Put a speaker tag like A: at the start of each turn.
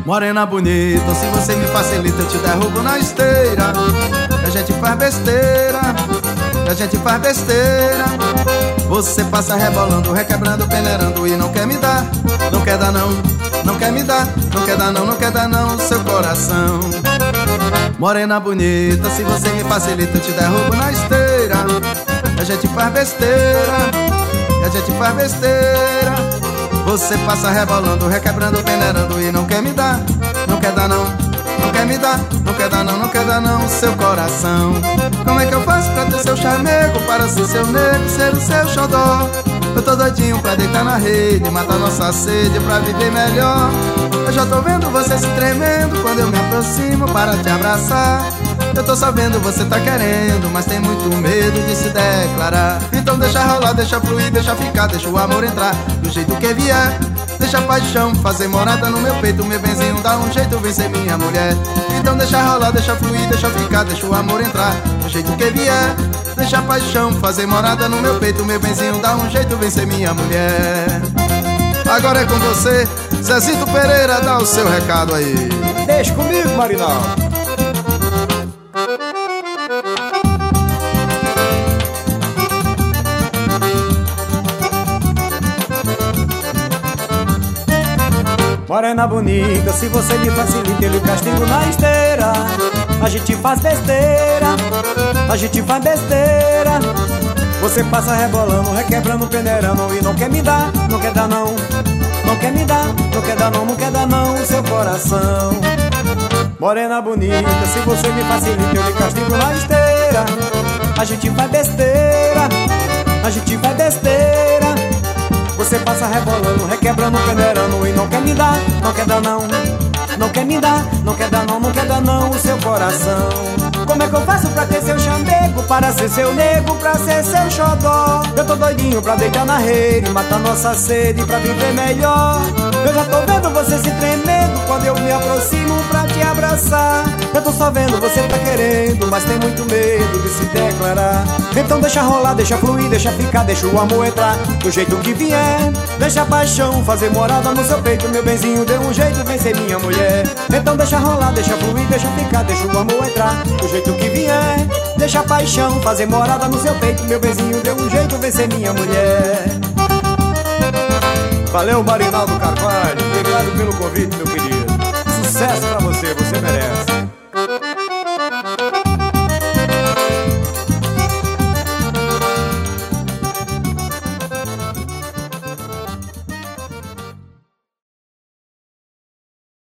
A: Morena bonita, se você me facilita eu te derrubo na esteira. E a gente faz besteira, e a gente faz besteira. Você passa rebolando, requebrando, peneirando e não quer me dar. Não quer dar não, não quer me dar. Não quer dar não, não quer dar não, seu coração. Morena bonita, se você me facilita eu te derrubo na esteira. E a gente faz besteira, e a gente faz besteira. Você passa rebolando, requebrando, peneirando e não quer me dar. Não quer dar não, não quer me dar. Não quer dar não, não quer dar não, seu coração. Como é que eu faço pra ter seu chamego, para ser seu nego, ser o seu xodó? Eu tô doidinho pra deitar na rede, matar nossa sede pra viver melhor. Eu já tô vendo você se tremendo quando eu me aproximo para te abraçar. Eu tô sabendo você tá querendo, mas tem muito medo de se declarar. Então deixa rolar, deixa fluir, deixa ficar, deixa o amor entrar do jeito que vier. Deixa a paixão fazer morada no meu peito, meu benzinho dá um jeito, vem ser minha mulher. Então deixa rolar, deixa fluir, deixa ficar, deixa o amor entrar do jeito que vier. Deixa a paixão fazer morada no meu peito, meu benzinho dá um jeito, vem ser minha mulher. Agora é com você, Zezito Pereira, dá o seu recado aí.
B: Deixa comigo, Marinal. Morena bonita, se você me facilita, eu lhe castigo na esteira. A gente faz besteira, a gente faz besteira. Você passa rebolando, requebrando, peneirando e não quer me dar, não quer dar não. Não quer me dar, não quer dar não, não quer dar não, o seu coração. Morena bonita, se você me facilita, eu lhe castigo na esteira. A gente faz besteira, a gente faz besteira. Você passa rebolando, requebrando, peneirando e não quer me dar, não quer dar não. Não quer me dar, não quer dar não, não quer dar não, o seu coração. Como é que eu faço pra ter seu chamego, para ser seu nego, pra ser seu xodó? Eu tô doidinho pra deitar na rede, matar nossa sede pra viver melhor. Eu já tô vendo você se tremendo quando eu me aproximo pra te abraçar. Eu tô só vendo você tá querendo, mas tem muito medo de se declarar. Então deixa rolar, deixa fluir, deixa ficar, deixa o amor entrar do jeito que vier. Deixa a paixão fazer morada no seu peito, meu benzinho dê um jeito, vem ser minha mulher. Então deixa rolar, deixa fluir, deixa ficar, deixa o amor entrar do jeito que vier. Deixa a paixão fazer morada no seu peito, meu benzinho dê um jeito, vem ser minha mulher. Valeu, Marinaldo Carvalho, obrigado pelo convite, meu querido. Sucesso pra você, você merece.